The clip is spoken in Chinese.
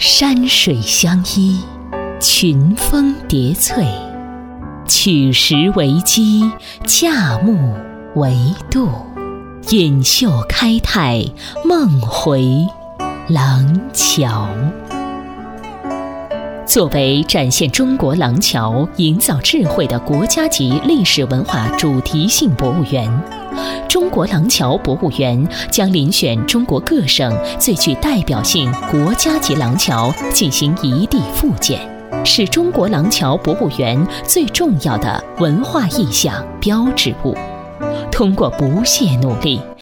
山水相依，群峰叠翠，取石为基，架木为度，锦绣开泰，梦回廊桥。作为展现中国廊桥、营造智慧的国家级历史文化主题性博物园，中国廊桥博物园将遴选中国各省最具代表性国家级廊桥进行移地复建，是中国廊桥博物园最重要的文化意象标志物。通过不懈努力，